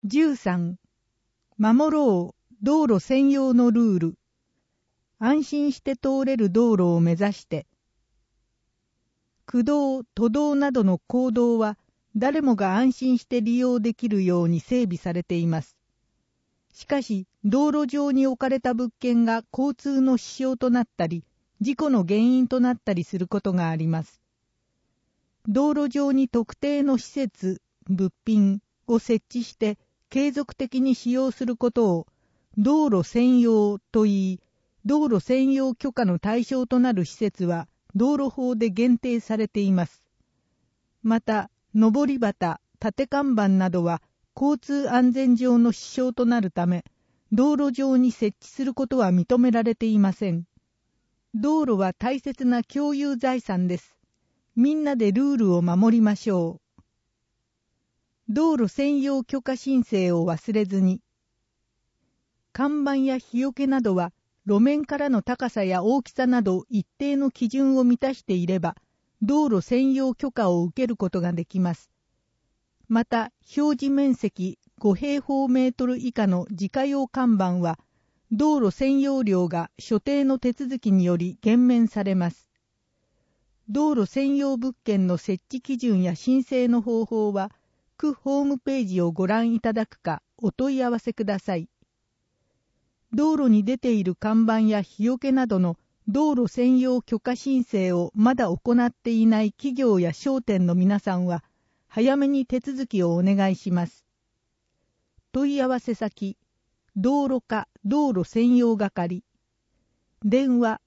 13、守ろう道路専用のルール。安心して通れる道路を目指して。区道、都道などの公道は誰もが安心して利用できるように整備されています。しかし、道路上に置かれた物件が交通の支障となったり、事故の原因となったりすることがあります。道路上に特定の施設、物品を設置して継続的に使用することを道路専用と言い、道路専用許可の対象となる施設は道路法で限定されています。また、上り旗、立看板などは交通安全上の支障となるため、道路上に設置することは認められていません。道路は大切な共有財産です。みんなでルールを守りましょう。道路専用許可申請を忘れずに。看板や日よけなどは、路面からの高さや大きさなど一定の基準を満たしていれば、道路専用許可を受けることができます。また、表示面積5平方メートル以下の自家用看板は、道路専用料が所定の手続きにより減免されます。道路専用物件の設置基準や申請の方法は、区ホームページをご覧いただくかお問い合わせください。道路に出ている看板や日よけなどの道路専用許可申請をまだ行っていない企業や商店の皆さんは、早めに手続きをお願いします。問い合わせ先、道路課道路専用係。電話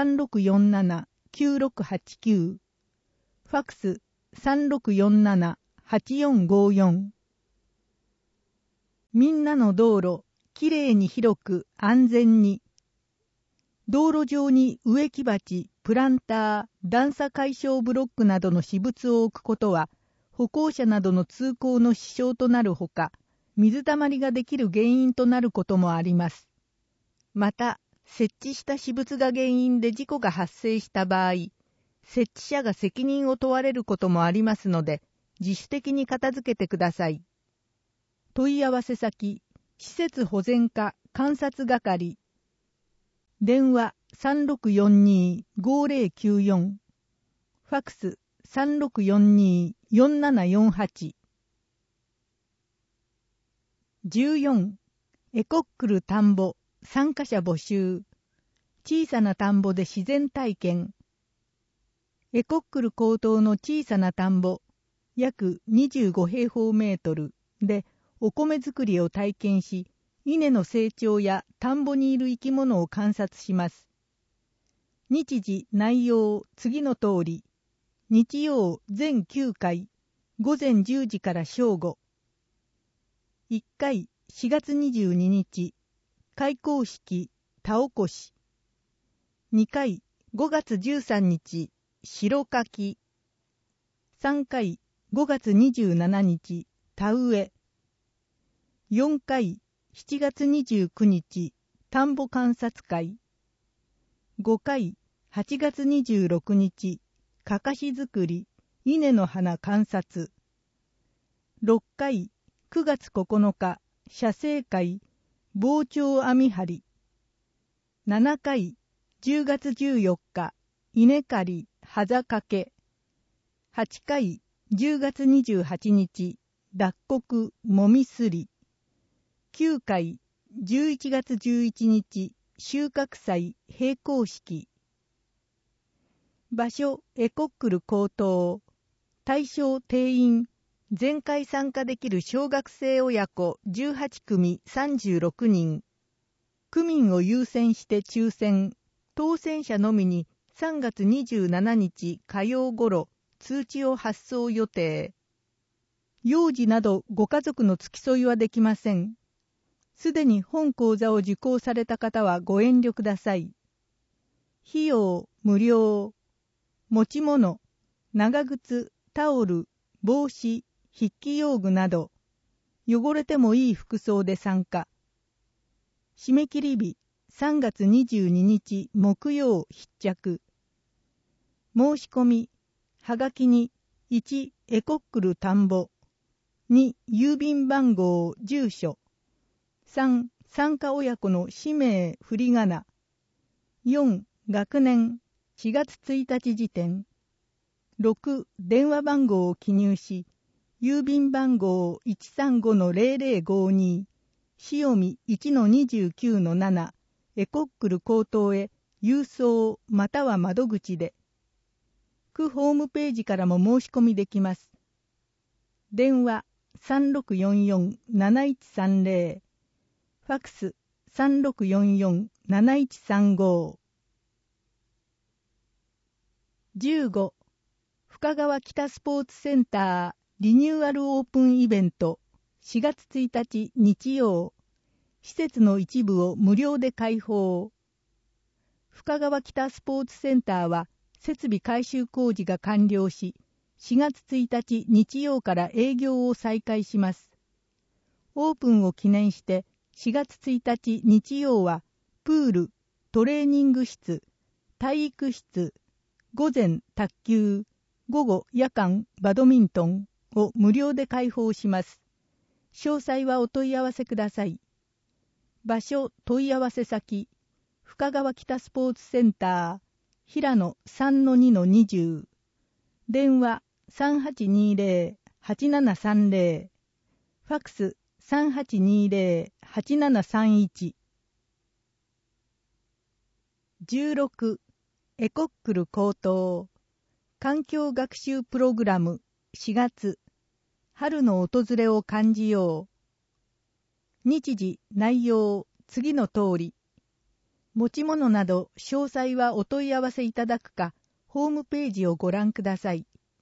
3647-9689。ファクス3647-8454。みんなの道路、きれいに広く安全に。道路上に植木鉢、プランター、段差解消ブロックなどの私物を置くことは、歩行者などの通行の支障となるほか、水たまりができる原因となることもあります。また、設置した私物が原因で事故が発生した場合、設置者が責任を問われることもありますので、自主的に片付けてください。問い合わせ先、施設保全課監察係。電話3642-5094。ファクス3642-4748。14. エコックル田んぼ参加者募集。小さな田んぼで自然体験。エコックル高等の小さな田んぼ、約25平方メートルでお米作りを体験し、稲の成長や田んぼにいる生き物を観察します。日時内容次の通り。日曜全9回、午前10時から正午。1回4月22日、開講式田起こし。2回5月13日、白かき。3回5月27日、田植え。4回7月29日、田んぼ観察会。5回8月26日、かかし作り、稲の花観察。6回9月9日、写生会、防鳥網張り。7回10月14日、稲刈り、はざかけ。8回10月28日、脱穀、もみすり。9回11月11日、収穫祭、閉校式。場所、エコックル高等。対象定員、全会参加できる小学生親子18組36人。区民を優先して抽選。当選者のみに3月27日火曜頃、通知を発送予定。幼児などご家族の付き添いはできません。すでに本講座を受講された方はご遠慮ください。費用無料。持ち物、長靴、タオル、帽子、筆記用具など、汚れてもいい服装で参加。締め切り日、3月22日木曜必着。申し込み、はがきに1エコックル田んぼ。 2、郵便番号、住所。3、参加親子の氏名、振り仮名。4、学年、4月1日時点。6、電話番号を記入し、郵便番号 135-0052、塩見 1-29-7、エコックル口頭へ郵送または窓口で。区ホームページからも申し込みできます。電話3644-7130、ファックス3644-7135。15、深川北スポーツセンターリニューアルオープンイベント4月1日日曜。施設の一部を無料で開放。深川北スポーツセンターは設備改修工事が完了し、4月1日日曜から営業を再開します。オープンを記念して4月1日日曜はプール、トレーニング室、体育室、午前卓球、午後夜間バドミントンを無料で開放します。詳細はお問い合わせください。場所問い合わせ先、深川北スポーツセンター、平野 3-2-20、電話3820-8730、ファックス3820-8731。16、エコックル高等環境学習プログラム4月、春の訪れを感じよう。日時、内容、次の通り。持ち物など詳細はお問い合わせいただくか、ホームページをご覧ください。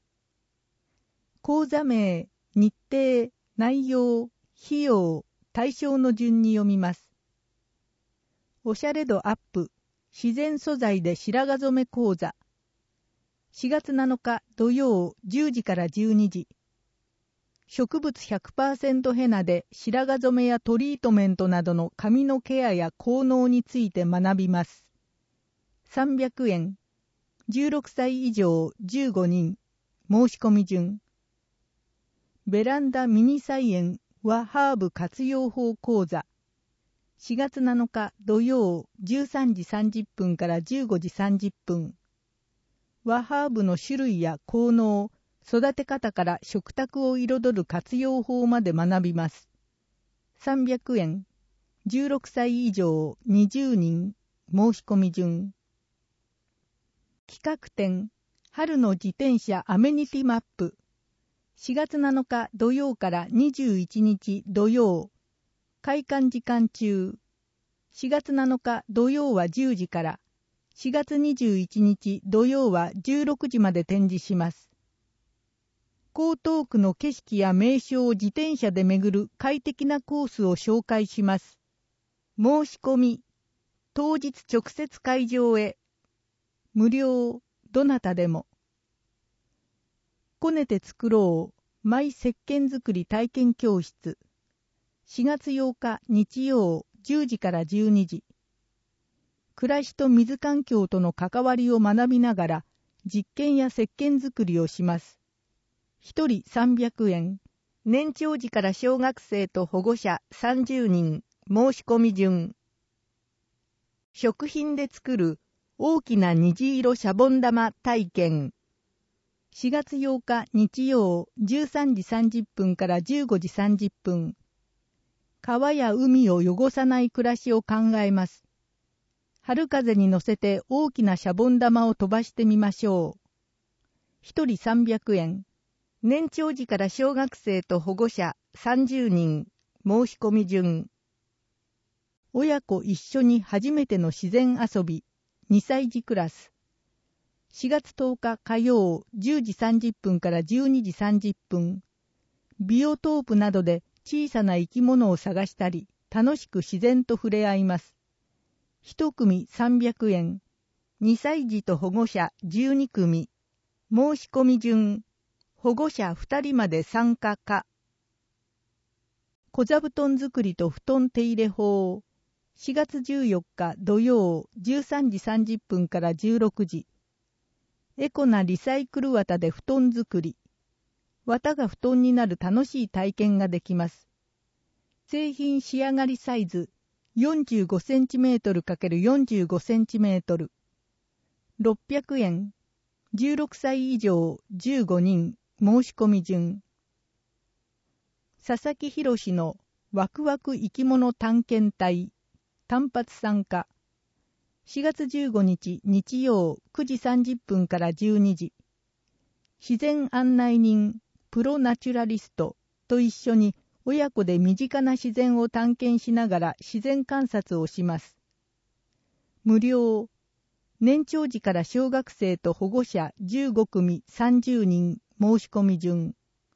講座名、日程、内容、費用、対象の順に読みます。おしゃれ度アップ、自然素材で白髪染め講座。4月7日土曜10時から12時。植物 100% ヘナで白髪染めやトリートメントなどの髪のケアや効能について学びます。300円。16歳以上15人。申し込み順。ベランダミニ菜園はハーブ活用法講座。4月7日土曜13時30分から15時30分。和ハーブの種類や効能、育て方から食卓を彩る活用法まで学びます。300円。16歳以上20人。申し込み順。企画展、春の自転車アメニティマップ。4月7日土曜から21日土曜。開館時間中。4月7日土曜は10時から。4月21日土曜は16時まで展示します。江東区の景色や名所を自転車で巡る快適なコースを紹介します。申し込み、当日直接会場へ。無料、どなたでも。こねて作ろう、マイ石鹸作り体験教室。4月8日日曜10時から12時。暮らしと水環境との関わりを学びながら実験や石鹸作りをします。1人300円。年長児から小学生と保護者30人。申し込み順。食品で作る大きな虹色シャボン玉体験。4月8日日曜13時30分から15時30分。川や海を汚さない暮らしを考えます。春風に乗せて大きなシャボン玉を飛ばしてみましょう。1人300円。年長児から小学生と保護者30人。申し込み順。親子一緒に初めての自然遊び。2歳児クラス。4月10日火曜10時30分から12時30分。ビオトープなどで小さな生き物を探したり、楽しく自然と触れ合います。1組300円。2歳児と保護者12組。申し込み順。保護者2人まで参加か。小座布団作りと布団手入れ法。4月14日土曜13時30分から16時。エコなリサイクル綿で布団作り。 綿が布団になる楽しい体験ができます。製品仕上がりサイズ 45cm×45cm 600円。16歳以上15人申し込み順。佐々木宏のワクワク生き物探検隊単発参加。4月15日日曜9時30分から12時。自然案内人プロナチュラリストと一緒に親子で身近な自然を探検しながら自然観察をします。無料。年長児から小学生と保護者15組30人申し込み順。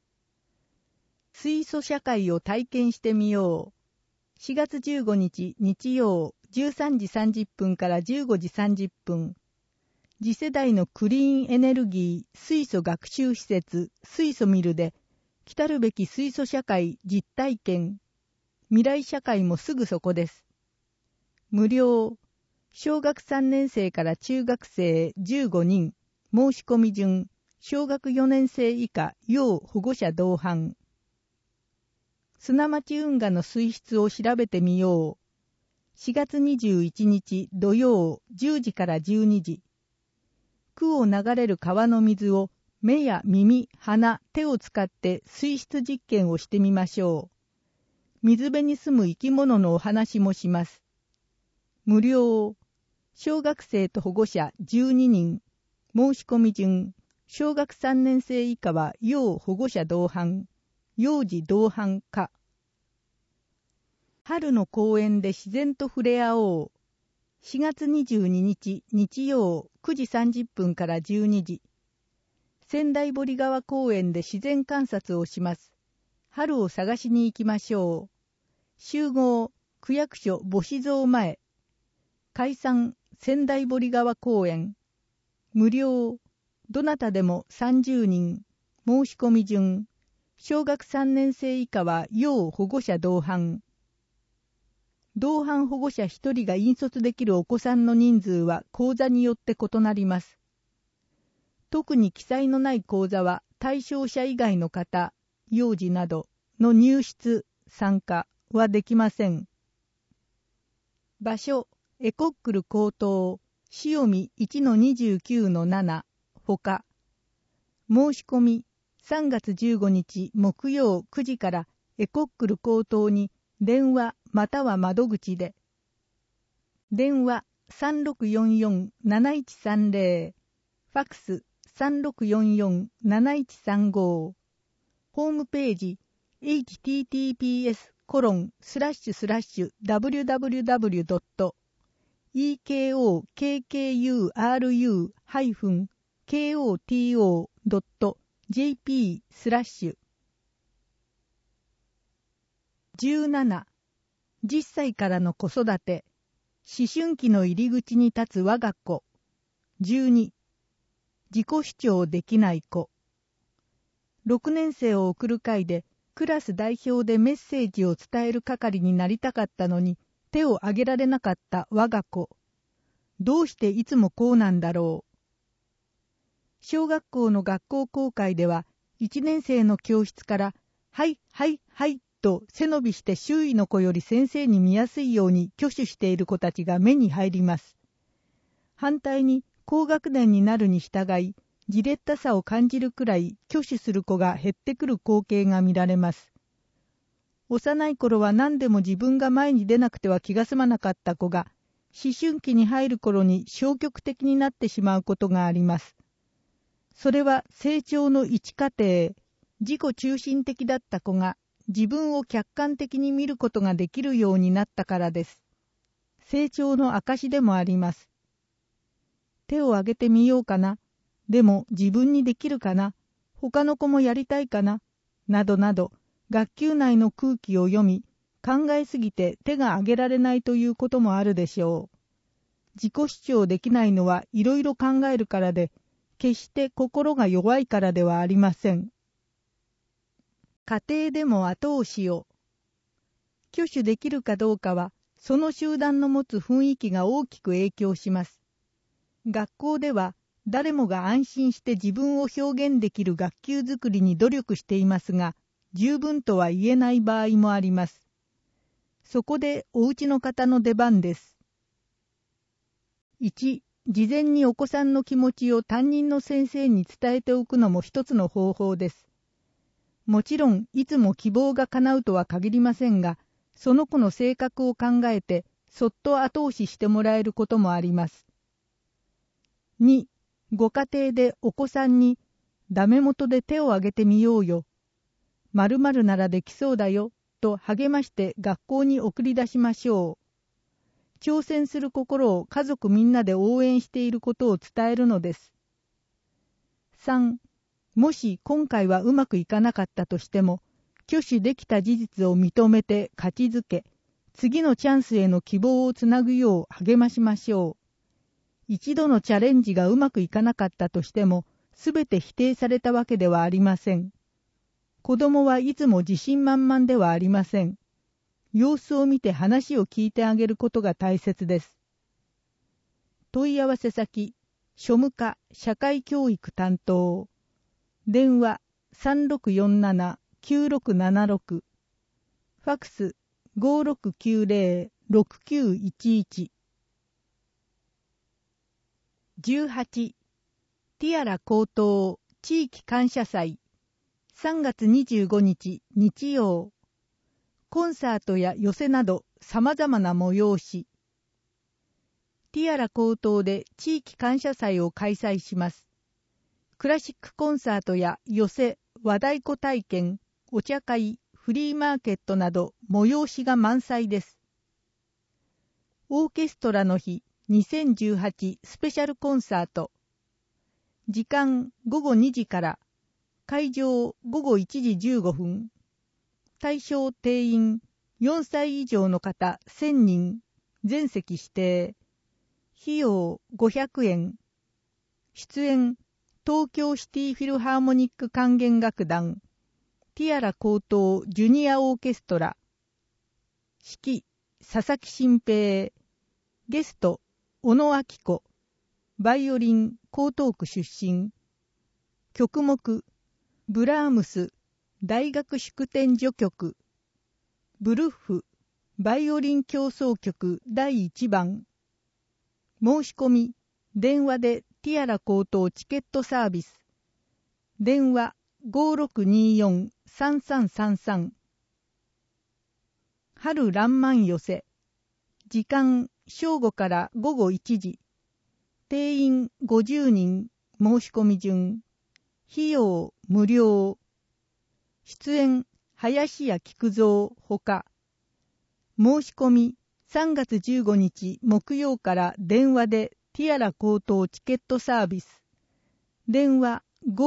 水素社会を体験してみよう。4月15日日曜13時30分から15時30分。次世代のクリーンエネルギー水素学習施設水素ミルで来るべき水素社会実体験。未来社会もすぐそこです。無料。小学3年生から中学生15人申し込み順。小学4年生以下要保護者同伴。砂町運河の水質を調べてみよう。4月21日土曜10時から12時。区を流れる川の水を目や耳、鼻、手を使って水質実験をしてみましょう。水辺に住む生き物のお話もします。無料。小学生と保護者12人。申し込み順。小学3年生以下は要保護者同伴。幼児同伴か。春の公園で自然と触れ合おう。4月22日日曜9時30分から12時。仙台堀川公園で自然観察をします。春を探しに行きましょう。集合、区役所母子像前。解散、仙台堀川公園。無料。どなたでも30人。申し込み順。小学3年生以下は要保護者同伴。同伴保護者1人が引率できるお子さんの人数は講座によって異なります。特に記載のない講座は対象者以外の方、幼児などの入室、参加はできません。場所、エコックル高等、潮見 1-29-7 ほか。申し込み、3月15日木曜9時からエコックル高等に電話または窓口で。電話3644-7130、ファクス3644-7135、ホームページ https://www.ekoru-koto.jp/ 17. 10歳からの子育て。思春期の入り口に立つ我が子。12. 自己主張できない子。6年生を送る会でクラス代表でメッセージを伝える係になりたかったのに手を挙げられなかった我が子。どうしていつもこうなんだろう。小学校の学校公開では1年生の教室からはいはいはいと背伸びして周囲の子より先生に見やすいように挙手している子たちが目に入ります。反対に高学年になるに従いじれったさを感じるくらい挙手する子が減ってくる光景が見られます。幼い頃は何でも自分が前に出なくては気が済まなかった子が思春期に入る頃に消極的になってしまうことがあります。それは成長の一過程、自己中心的だった子が自分を客観的に見ることができるようになったからです。成長の証でもあります。手を挙げてみようかな。でも自分にできるかな。他の子もやりたいかな。などなど、学級内の空気を読み、考えすぎて手が挙げられないということもあるでしょう。自己主張できないのはいろいろ考えるからで、決して心が弱いからではありません。家庭でも後押しを。挙手できるかどうかは、その集団の持つ雰囲気が大きく影響します。学校では、 誰もが安心して自分を表現できる学級づくりに努力していますが、十分とは言えない場合もあります。そこでお家の方の出番です。1、事前にお子さんの気持ちを担任の先生に伝えておくのも一つの方法です。もちろん、いつも希望が叶うとは限りませんが、その子の性格を考えて、そっと後押ししてもらえることもあります。2、ご家庭でお子さんに、ダメ元で手を挙げてみようよ。〇〇ならできそうだよ、と励まして学校に送り出しましょう。挑戦する心を家族みんなで応援していることを伝えるのです。3、もし今回はうまくいかなかったとしても、挙手できた事実を認めて勝ちづけ、次のチャンスへの希望をつなぐよう励ましましょう。一度のチャレンジがうまくいかなかったとしても、すべて否定されたわけではありません。子供はいつも自信満々ではありません。様子を見て話を聞いてあげることが大切です。問い合わせ先、庶務課社会教育担当。電話 3647-9676。ファクス 5690-6911。18、ティアラ高等地域感謝祭3月25日日曜。コンサートや寄席など様々な催し。ティアラ高等で地域感謝祭を開催します。クラシックコンサートや寄席、和太鼓体験、お茶会、フリーマーケットなど催しが満載です。オーケストラの日2018スペシャルコンサート。時間午後2時から、会場午後1時15分。対象定員4歳以上の方1000人、全席指定。費用500円。出演東京シティフィルハーモニック管弦楽団、ティアラ高等ジュニアオーケストラ。指揮佐々木新平。ゲスト小野明子。バイオリン江東区出身。曲目ブラームス大学祝典序曲。ブルッフバイオリン協奏曲第1番。申し込み電話でティアラ高等チケットサービス。電話 5624-3333。春らんまん寄せ。時間正午から午後1時。定員50人。申し込み順。費用無料。出演林家菊蔵ほか。申し込み3月15日木曜から電話でティアラ高等チケットサービス。電話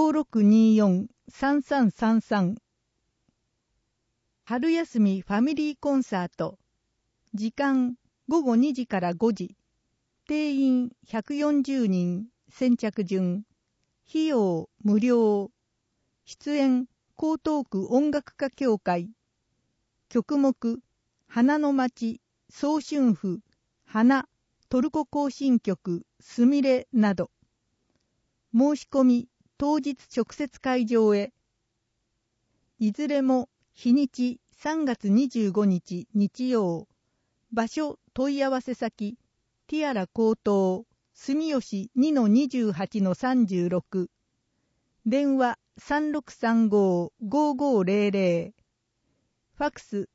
5624-3333。春休みファミリーコンサート。時間午後2時から5時。定員140人。先着順。費用無料。出演江東区音楽家協会。曲目花の町、早春譜、花、トルコ行進曲、すみれなど。申し込み当日直接会場へ。いずれも日にち3月25日日曜。場所問い合わせ先、ティアラ高等、住吉 2-28-36。電話3635-5500。ファクス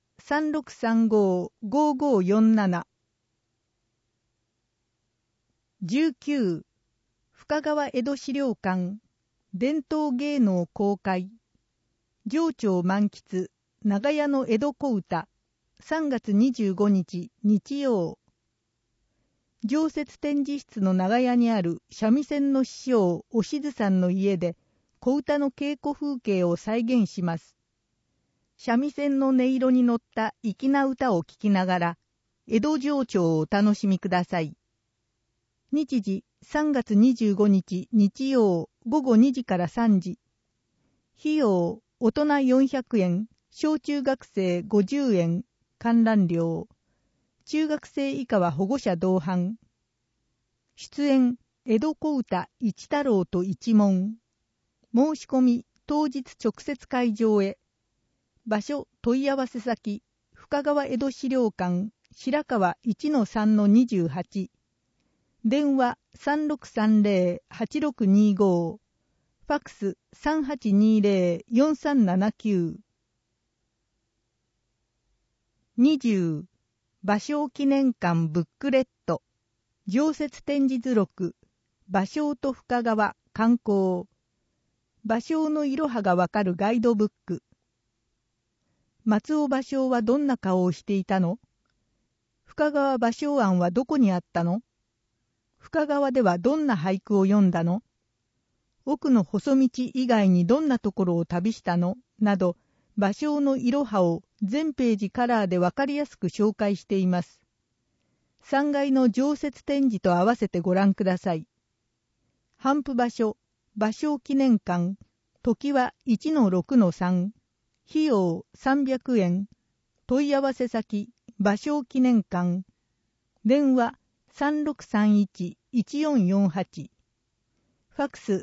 3635-5547。19、深川江戸資料館、伝統芸能公開。情緒満喫、長屋の江戸小唄、3月25日日曜。常設展示室の長屋にある三味線の師匠おしずさんの家で小唄の稽古風景を再現します。三味線の音色に乗った粋な歌を聴きながら江戸情緒をお楽しみください。日時3月25日日曜午後2時から3時。費用大人400円、小中学生50円、観覧料。中学生以下は保護者同伴。出演江戸小唄一太郎と一門。申し込み当日直接会場へ。場所問い合わせ先、深川江戸資料館、白川 1-3-28。電話 3630-8625。ファクス 3820-4379。20. 芭蕉記念館ブックレット。常設展示図録。芭蕉と深川観光。芭蕉のいろはがわかるガイドブック。松尾芭蕉はどんな顔をしていたの？深川芭蕉庵はどこにあったの？深川ではどんな俳句を読んだの？奥の細道以外にどんなところを旅したの？など、芭蕉のいろはを全ページカラーでわかりやすく紹介しています。3階の常設展示と合わせてご覧ください。頒布場所、芭蕉記念館、時は 1-6-3、費用300円、問い合わせ先、芭蕉記念館、電話 3631-1448、ファクス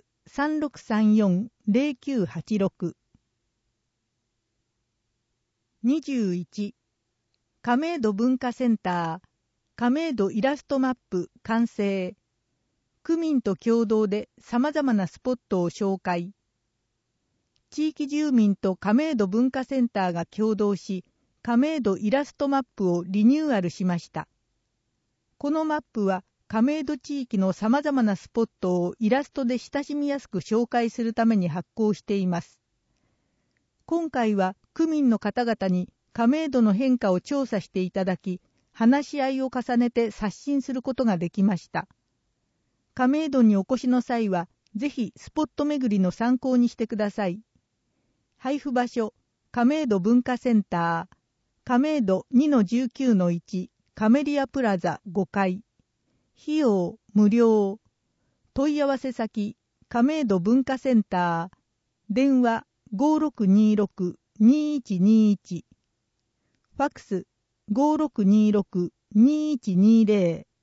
3634-0986。21. 亀戸文化センター、亀戸イラストマップ完成。区民と共同で様々なスポットを紹介。地域住民と亀戸文化センターが共同し、亀戸イラストマップをリニューアルしました。このマップは亀戸地域の様々なスポットをイラストで親しみやすく紹介するために発行しています。今回は区民の方々に亀戸の変化を調査していただき、話し合いを重ねて刷新することができました。亀戸にお越しの際は、ぜひスポット巡りの参考にしてください。配布場所、亀戸文化センター、亀戸 2-19-1、カメリアプラザ5階。費用無料。問い合わせ先、亀戸文化センター、電話 5626-2121。ファクス 5626-2120。